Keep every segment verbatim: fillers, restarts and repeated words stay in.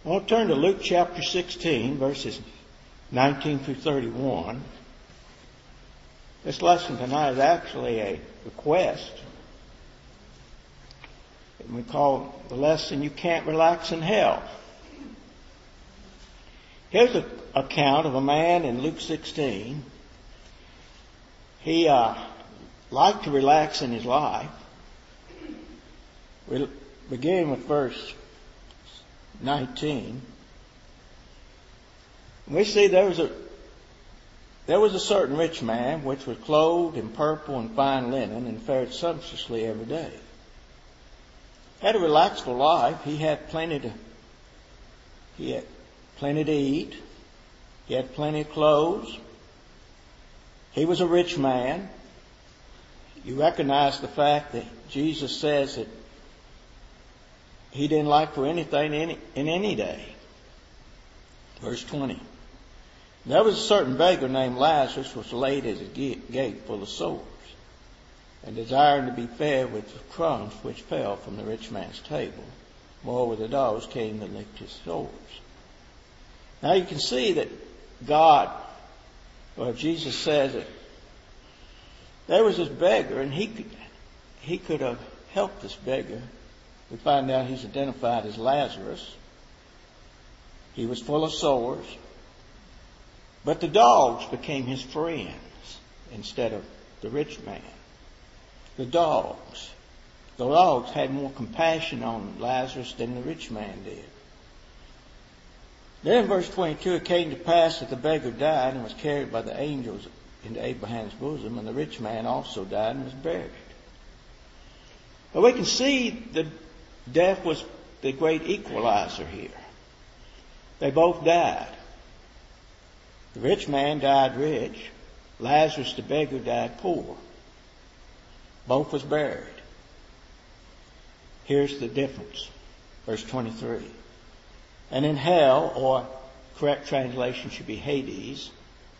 I want to turn to Luke chapter sixteen, verses nineteen through thirty-one. This lesson tonight is actually a request. We call the lesson, You Can't Relax in Hell. Here's an account of a man in Luke sixteen. He uh, liked to relax in his life. We'll begin with verse nineteen. We see there was a there was a certain rich man which was clothed in purple and fine linen and fared sumptuously every day. Had a relaxful life. He had plenty to he had plenty to eat. He had plenty of clothes. He was a rich man. You recognize the fact that Jesus says that he didn't lack for anything in any, in any day. Verse twenty. There was a certain beggar named Lazarus, which was laid at his gate full of sores, and desiring to be fed with the crumbs which fell from the rich man's table. Moreover, the dogs came and licked his sores. Now you can see that God, or Jesus says that there was this beggar, and he could, he could have helped this beggar. We find out he's identified as Lazarus. He was full of sores. But the dogs became his friends instead of the rich man. The dogs. The dogs had more compassion on Lazarus than the rich man did. Then in verse twenty-two, it came to pass that the beggar died and was carried by the angels into Abraham's bosom, and the rich man also died and was buried. But we can see that death was the great equalizer here. They both died. The rich man died rich. Lazarus, the beggar, died poor. Both was buried. Here's the difference. Verse twenty-three. And in hell, or correct translation should be Hades,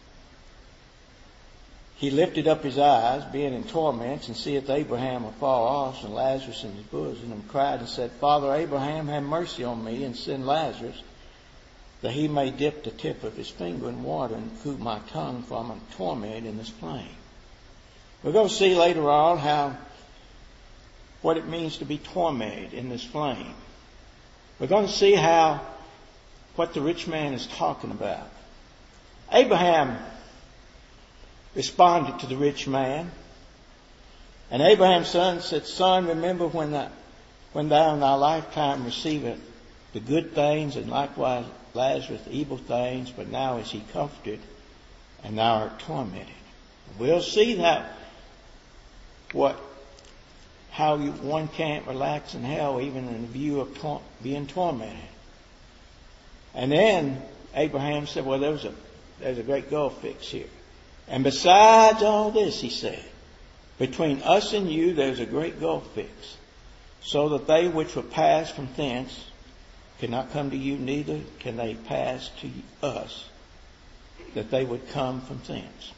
he lifted up his eyes, being in torments, and seeth Abraham afar off, and Lazarus in his bosom, and cried and said, Father Abraham, have mercy on me, and send Lazarus, that he may dip the tip of his finger in water and cool my tongue, for I'm tormented in this flame. We're going to see later on how what it means to be tormented in this flame. We're going to see how what the rich man is talking about. Abraham responded to the rich man, and Abraham's son said, Son, remember when thou, when thou in thy lifetime receivest the good things, and likewise Lazarus the evil things, but now is he comforted, and thou art tormented. We'll see that what how you, one can't relax in hell, even in the view of tor- being tormented. And then Abraham said, well, there's a there's a great gulf fix here. And besides all this, he said, between us and you there's a great gulf fix, so that they which will pass from thence cannot come to you, neither can they pass to us, that they would come from thence.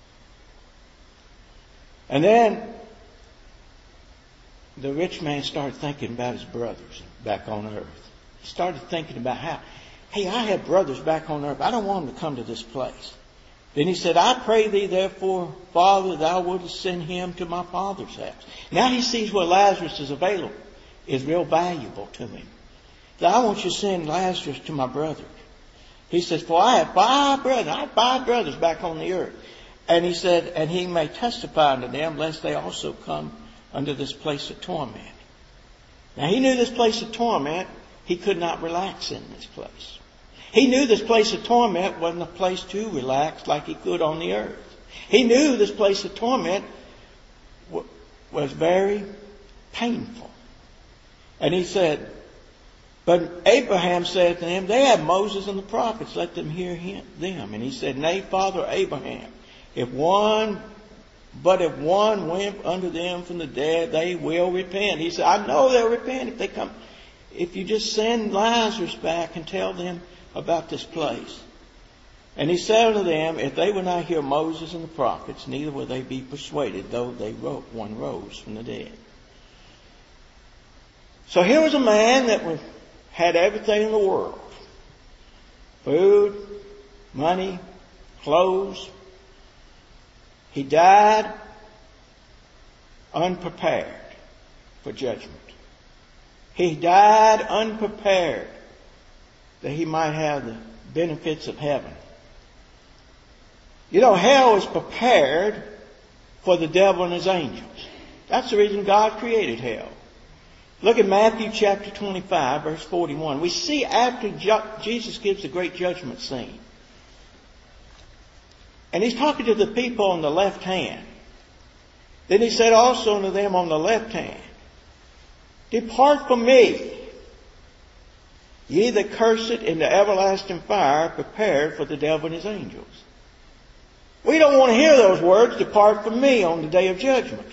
And then the rich man started thinking about his brothers back on earth. He started thinking about how, hey, I have brothers back on earth. I don't want them to come to this place. Then he said, I pray thee therefore, Father, thou wouldest send him to my father's house. Now he sees where Lazarus is available, is real valuable to him. I want you to send Lazarus to my brother. He says, for I have five brothers. I have five brothers back on the earth. And he said, and he may testify unto them, lest they also come unto this place of torment. Now he knew this place of torment, he could not relax in this place. He knew this place of torment wasn't a place to relax like he could on the earth. He knew this place of torment was very painful. And he said, but Abraham said to him, they have Moses and the prophets, let them hear him, them. And he said, nay, Father Abraham, if one, but if one went unto them from the dead, they will repent. He said, I know they'll repent if they come. If you just send Lazarus back and tell them about this place. And he said unto them, if they will not hear Moses and the prophets, neither will they be persuaded, though they wrote, one rose from the dead. So here was a man that was, had everything in the world. food, money, clothes. He died unprepared for judgment. He died unprepared that he might have the benefits of heaven. You know, hell is prepared for the devil and his angels. That's the reason God created hell. Look at Matthew chapter twenty-five, verse forty-one. We see after Jesus gives the great judgment scene. And he's talking to the people on the left hand. Then he said also unto them on the left hand, Depart from me, ye that curse it, into everlasting fire prepared for the devil and his angels. We don't want to hear those words, depart from me, on the day of judgment.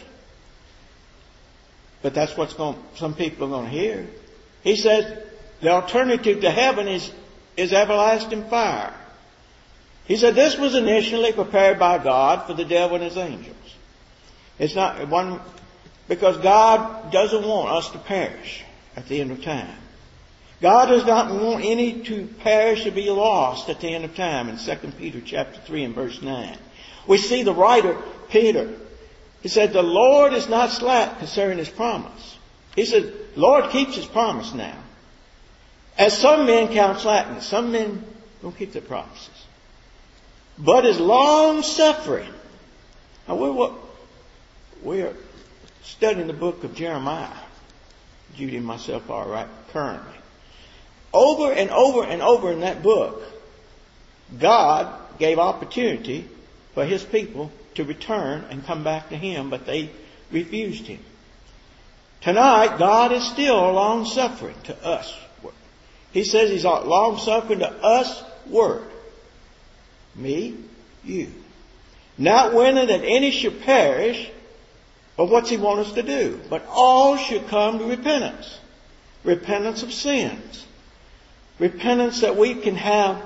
But that's what some people are going to hear. He says the alternative to heaven is, is everlasting fire. He said this was initially prepared by God for the devil and his angels. It's not one, because God doesn't want us to perish at the end of time. God does not want any to perish or be lost at the end of time in Second Peter chapter three and verse nine. We see the writer, Peter, he said, the Lord is not slack concerning his promise. He said, Lord keeps his promise now. As some men count slackness, some men don't keep their promises. But is long suffering. Now we're, what, we're studying the book of Jeremiah. Judy and myself are right currently. Over and over and over in that book, God gave opportunity for his people to return and come back to him, but they refused him. Tonight, God is still long-suffering to us. He says he's long-suffering to us, word. Me, you. Not willing that any should perish, but what's he want us to do? But all should come to repentance. Repentance of sins. Repentance that we can have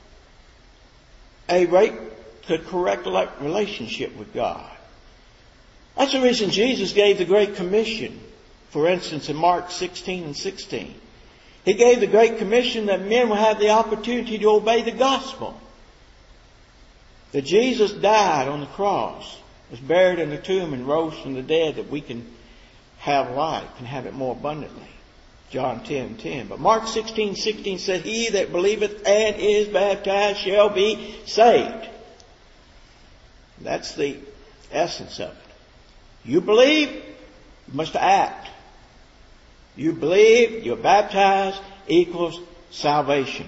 a right to correct relationship with God. That's the reason Jesus gave the Great Commission, for instance, in Mark sixteen and sixteen. He gave the Great Commission that men will have the opportunity to obey the gospel. That Jesus died on the cross, was buried in the tomb, and rose from the dead that we can have life and have it more abundantly. John ten ten. But Mark sixteen sixteen said, He that believeth and is baptized shall be saved. That's the essence of it. You believe, you must act. You believe, you're baptized, equals salvation.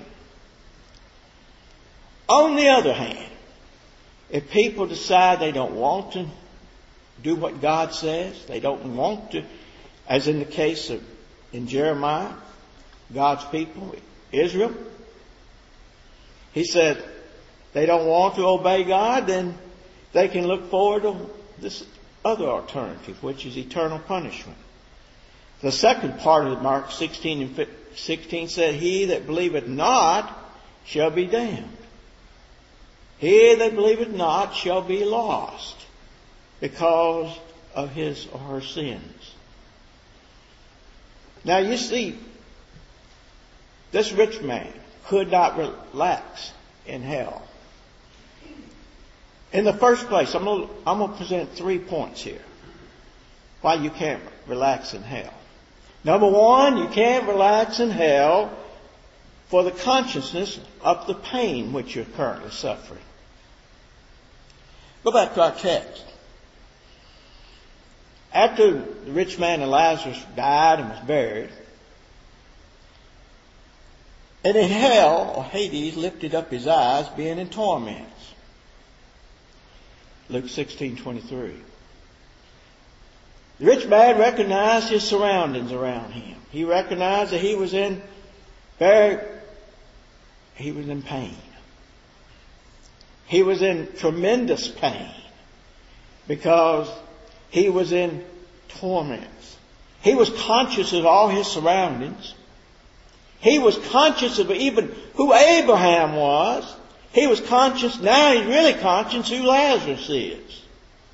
On the other hand, if people decide they don't want to do what God says, they don't want to, as in the case of in Jeremiah, God's people, Israel, he said they don't want to obey God, then they can look forward to this other alternative, which is eternal punishment. The second part of Mark sixteen and sixteen said, He that believeth not shall be damned. He that believeth not shall be lost because of his or her sins. Now you see, this rich man could not relax in hell. In the first place, I'm going to, I'm going to present three points here why you can't relax in hell. Number one, you can't relax in hell for the consciousness of the pain which you're currently suffering. Go back to our text. After the rich man and Lazarus died and was buried, and in hell, or Hades, lifted up his eyes, being in torments. Luke sixteen twenty-three. The rich man recognized his surroundings around him. He recognized that he was in very, he was in pain. He was in tremendous pain because he was in torments. He was conscious of all his surroundings. He was conscious of even who Abraham was. He was conscious, now he's really conscious who Lazarus is.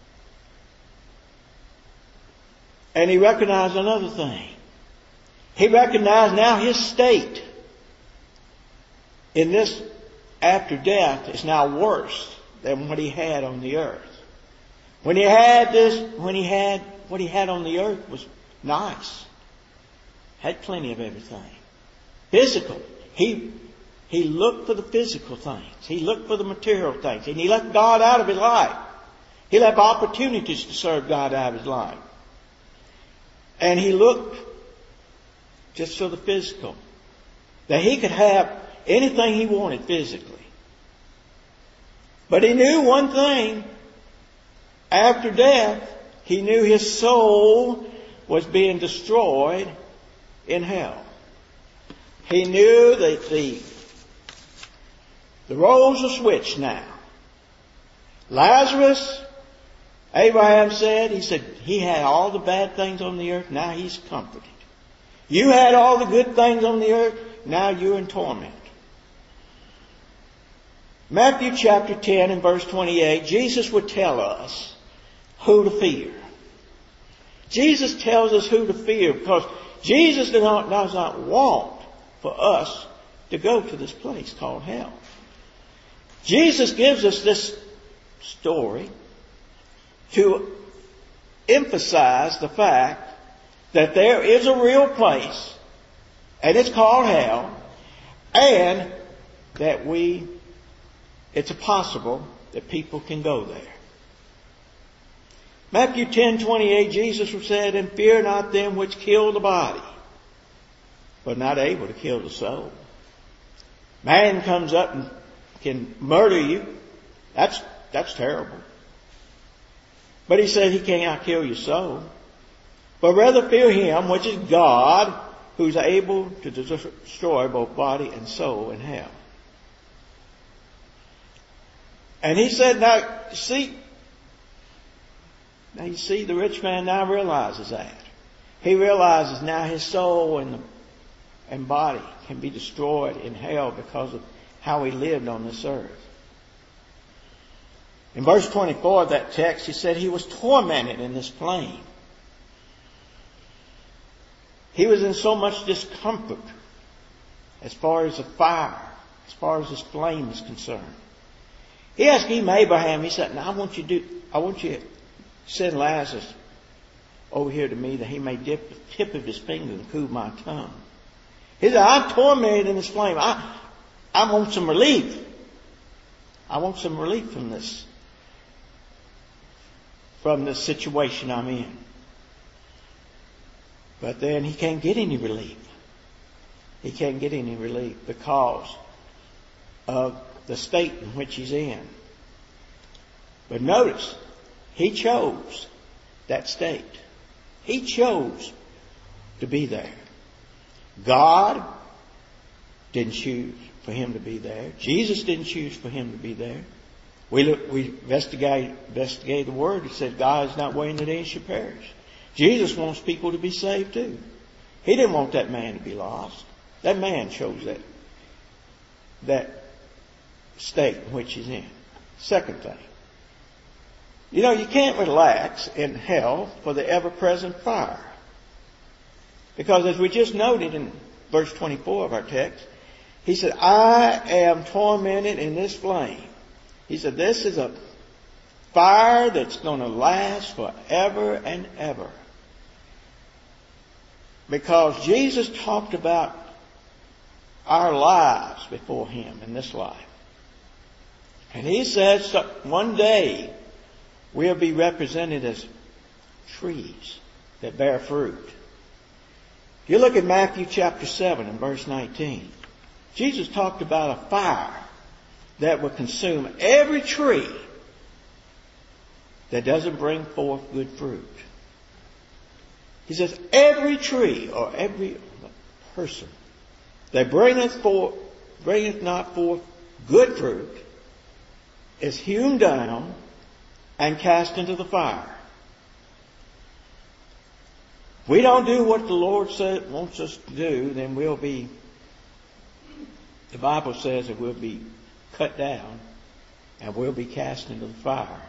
And he recognized another thing. He recognized now his state in this after death is now worse than what he had on the earth. When he had this, when he had, what he had on the earth was nice. Had plenty of everything. Physical. He, he looked for the physical things. He looked for the material things. And he left God out of his life. He left opportunities to serve God out of his life. And he looked just for the physical. That he could have anything he wanted physically. But he knew one thing. After death, he knew his soul was being destroyed in hell. He knew that the, the roles were switched now. Lazarus, Abraham said, he said, he had all the bad things on the earth, now he's comforted. You had all the good things on the earth, now you're in torment. Matthew chapter ten and verse twenty-eight, Jesus would tell us who to fear. Jesus tells us who to fear because Jesus does not, does not want for us to go to this place called hell. Jesus gives us this story to emphasize the fact that there is a real place, and it's called hell, and that we, it's possible that people can go there. Matthew ten twenty-eight, Jesus said, "And fear not them which kill the body, but not able to kill the soul." Man comes up and can murder you. That's, that's terrible. But he said he cannot kill your soul. But rather fear him, which is God, who's able to destroy both body and soul in hell. And he said, now, see, now you see, the rich man now realizes that. He realizes now his soul and, the, and body can be destroyed in hell because of how he lived on this earth. In verse twenty-four of that text, he said he was tormented in this flame. He was in so much discomfort as far as the fire, as far as this flame is concerned. He asked him, Abraham, he said, now I want you to do, I want you to send Lazarus over here to me that he may dip the tip of his finger and cool my tongue. He said, I'm tormented in this flame. I, I want some relief. I want some relief from this, from this situation I'm in. But then he can't get any relief. He can't get any relief because of the state in which he's in. But notice, he chose that state. He chose to be there. God didn't choose for him to be there. Jesus didn't choose for him to be there. We look, we investigate, investigate the Word. It says God is not willing that any should perish. Jesus wants people to be saved too. He didn't want that man to be lost. That man chose that, that state in which he's in. Second thing. You know, you can't relax in hell for the ever-present fire. Because as we just noted in verse twenty-four of our text, he said, I am tormented in this flame. He said, this is a fire that's going to last forever and ever. Because Jesus talked about our lives before him in this life. And he says one day we'll be represented as trees that bear fruit. If you look at Matthew chapter seven and verse nineteen, Jesus talked about a fire that will consume every tree that doesn't bring forth good fruit. He says every tree or every person that bringeth forth, bringeth not forth good fruit is hewn down and cast into the fire. If we don't do what the Lord said, wants us to do, then we'll be, the Bible says that we'll be cut down and we'll be cast into the fire.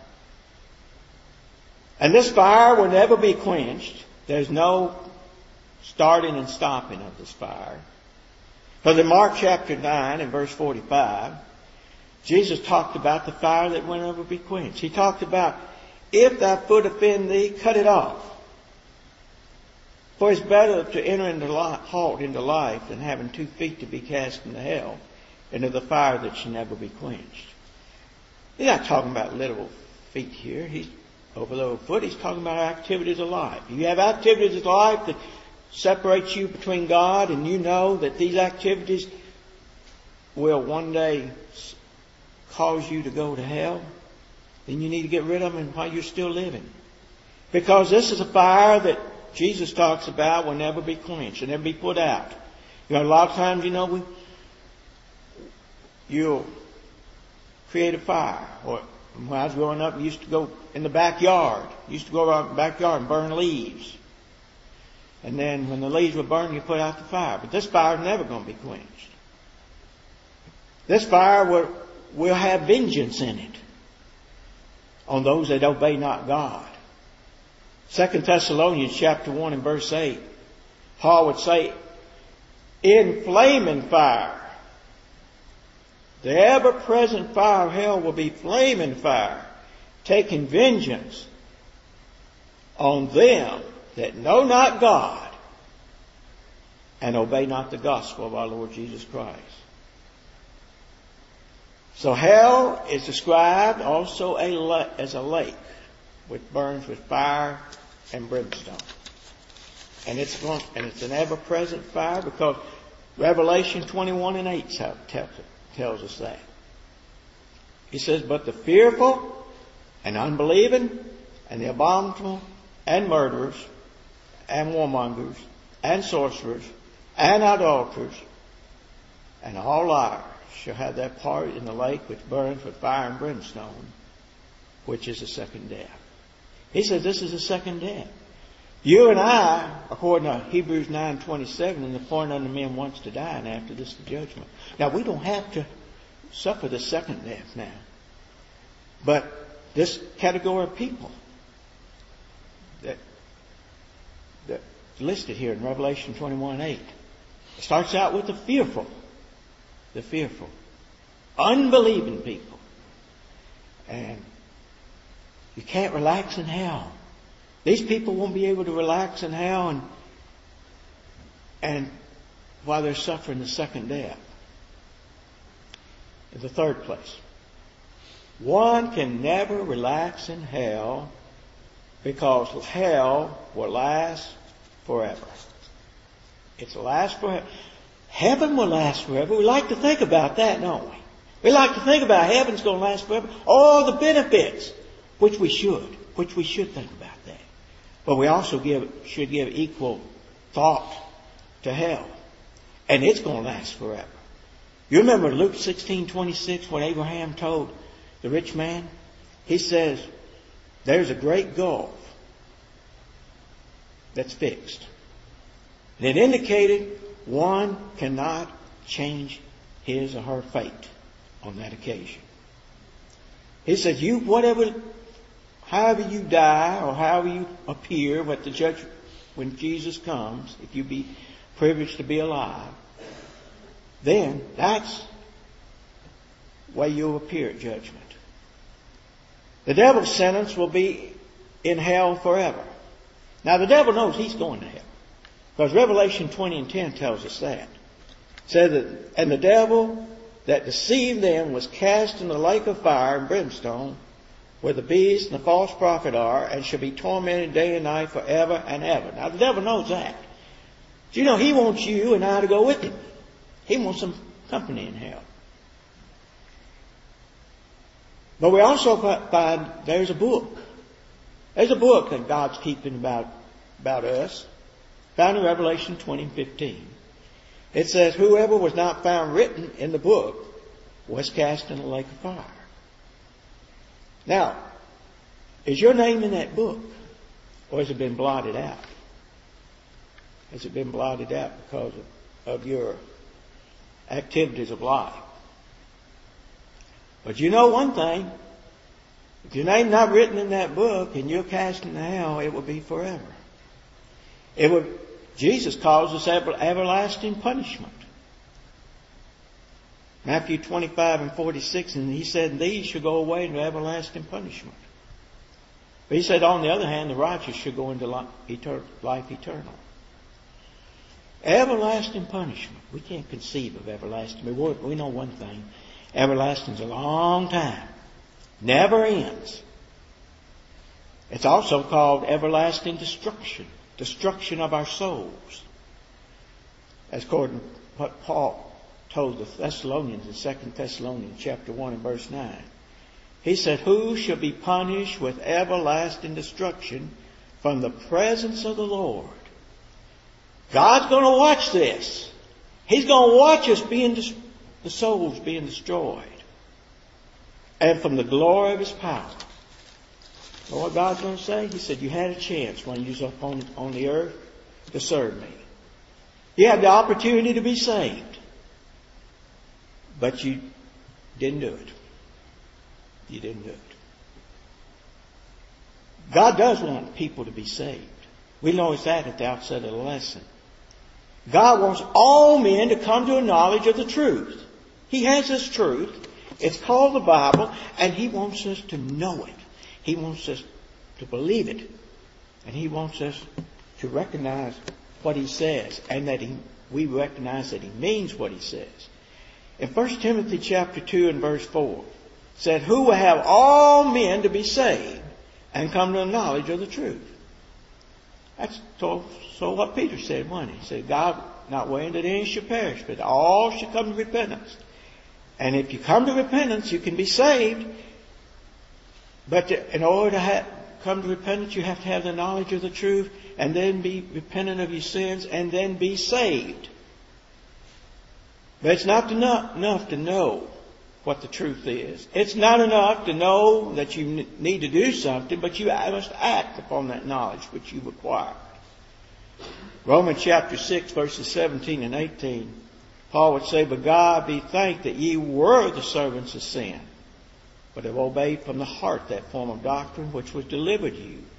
And this fire will never be quenched. There's no starting and stopping of this fire. Because in Mark chapter nine and verse forty-five, Jesus talked about the fire that will never be quenched. He talked about, if thy foot offend thee, cut it off. For it's better to enter into life, halt into life than having two feet to be cast into hell, into the fire that shall never be quenched. He's not talking about literal feet here. He's over the foot. He's talking about activities of life. You have activities of life that separates you between God, and you know that these activities will one day cause you to go to hell. Then you need to get rid of them while you're still living. Because this is a fire that Jesus talks about will never be quenched and never be put out. You know, a lot of times, you know, we, you'll create a fire. Or when I was growing up, we used to go in the backyard. We used to go around the backyard and burn leaves. And then when the leaves were burned, you put out the fire. But this fire is never going to be quenched. This fire will, will have vengeance in it on those that obey not God. Second Thessalonians chapter one and verse eight, Paul would say, in flaming fire, the ever-present fire of hell will be flaming fire, taking vengeance on them that know not God and obey not the gospel of our Lord Jesus Christ. So hell is described also as a lake which burns with fire and brimstone. And it's going, and it's an ever-present fire because Revelation twenty-one and eight tells us that. He says, but the fearful and unbelieving and the abominable and murderers and warmongers and sorcerers and idolaters and all liars shall have their part in the lake which burns with fire and brimstone, which is the second death. He says this is the second death. You and I, according to Hebrews nine twenty-seven, and the appointed unto men once to die, and after this the judgment. Now we don't have to suffer the second death now. But this category of people that that's listed here in Revelation twenty-one eight, it starts out with the fearful. The fearful. Unbelieving people. And you can't relax in hell. These people won't be able to relax in hell and, and while they're suffering the second death. In the third place, one can never relax in hell because hell will last forever. It's last forever. Heaven will last forever. We like to think about that, don't we? We like to think about heaven's going to last forever. All the benefits, which we should, which we should think about that. But we also give, should give equal thought to hell. And it's going to last forever. You remember Luke sixteen twenty-six when Abraham told the rich man? He says, there's a great gulf that's fixed. And it indicated one cannot change his or her fate on that occasion. He says, you, whatever, however you die or however you appear at the judgment, when Jesus comes, if you be privileged to be alive, then that's the way you'll appear at judgment. The devil's sentence will be in hell forever. Now the devil knows he's going to hell. Because Revelation twenty and ten tells us that. It says that, and the devil that deceived them was cast in the lake of fire and brimstone, where the beast and the false prophet are, and shall be tormented day and night forever and ever. Now the devil knows that. But you know, he wants you and I to go with him. He wants some company in hell. But we also find there's a book. There's a book that God's keeping about, about us. Found in Revelation twenty and fifteen. It says, whoever was not found written in the book was cast in the lake of fire. Now, is your name in that book? Or has it been blotted out? Has it been blotted out because of, of your activities of life? But you know one thing. If your name's not written in that book and you're cast into hell, it will be forever. It would, Jesus calls this ever, everlasting punishment. Matthew twenty-five and forty-six, and he said, these shall go away into everlasting punishment. But he said, on the other hand, the righteous shall go into life eternal. Everlasting punishment. We can't conceive of everlasting. But we know one thing. Everlasting's a long time. Never ends. It's also called everlasting destruction. Destruction of our souls. As according to what Paul told the Thessalonians in Second Thessalonians chapter one and verse nine. He said, who shall be punished with everlasting destruction from the presence of the Lord? God's going to watch this. He's going to watch us being, the souls being destroyed. And from the glory of His power. You know what God's going to say? He said, you had a chance when you was up on, on the earth to serve me. You had the opportunity to be saved. But you didn't do it. You didn't do it. God does want people to be saved. We noticed that at the outset of the lesson. God wants all men to come to a knowledge of the truth. He has this truth. It's called the Bible, and He wants us to know it. He wants us to believe it. And He wants us to recognize what He says, and that he, we recognize that He means what He says. In First Timothy chapter two and verse four, it said, who will have all men to be saved and come to the knowledge of the truth. That's so, so what Peter said, wasn't he? He said, God not willing that any should perish, but all should come to repentance. And if you come to repentance, you can be saved. But to, in order to have, come to repentance, you have to have the knowledge of the truth, and then be repentant of your sins, and then be saved. But it's not enough to know what the truth is. It's not enough to know that you need to do something, but you must act upon that knowledge which you've acquired. Romans chapter six, verses seventeen and eighteen, Paul would say, but God be thanked that ye were the servants of sin, but have obeyed from the heart that form of doctrine which was delivered to you.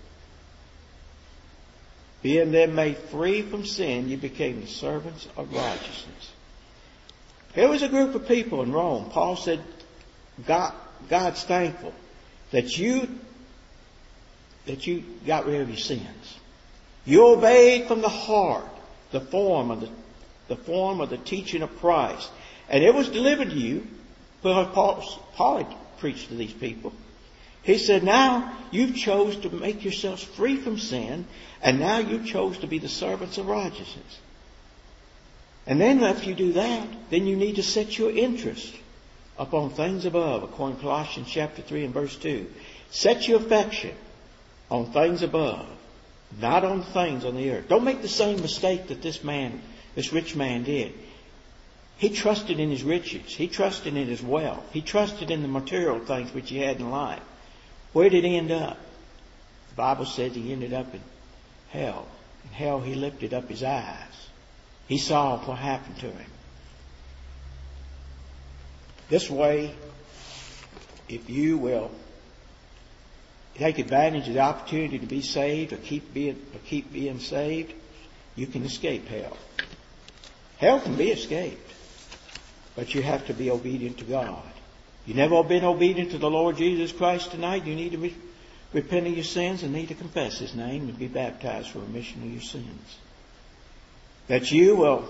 Being then made free from sin, you became the servants of righteousness. There was a group of people in Rome. Paul said, God, God's thankful that you, that you got rid of your sins. You obeyed from the heart the form of the, the form of the teaching of Christ. And it was delivered to you. But Paul, Paul preached to these people. He said, now you've chose to make yourselves free from sin, and now you chose to be the servants of righteousness. And then after you do that, then you need to set your interest upon things above, according to Colossians chapter three and verse two. Set your affection on things above, not on things on the earth. Don't make the same mistake that this man, this rich man did. He trusted in his riches. He trusted in his wealth. He trusted in the material things which he had in life. Where did he end up? The Bible says he ended up in hell. In hell he lifted up his eyes. He saw what happened to him. This way, if you will take advantage of the opportunity to be saved or keep being, or keep being saved, you can escape hell. Hell can be escaped, but you have to be obedient to God. You never been obedient to the Lord Jesus Christ tonight, you need to be, repent of your sins and need to confess His name and be baptized for remission of your sins. That you will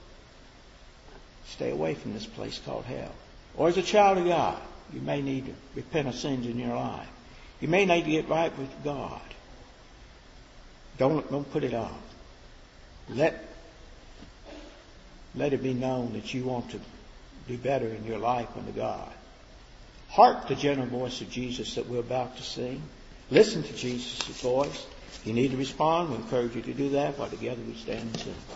stay away from this place called hell. Or as a child of God, you may need to repent of sins in your life. You may need to get right with God. Don't, don't put it off. Let, let it be known that you want to do better in your life unto God. Hark the gentle voice of Jesus that we're about to sing. Listen to Jesus' voice. If you need to respond, we encourage you to do that while together we stand and sing.